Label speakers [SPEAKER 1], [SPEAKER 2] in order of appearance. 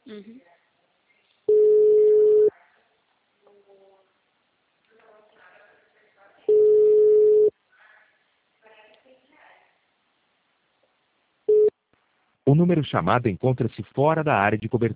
[SPEAKER 1] Uhum.
[SPEAKER 2] O número chamado encontra-se fora da área de cobertura.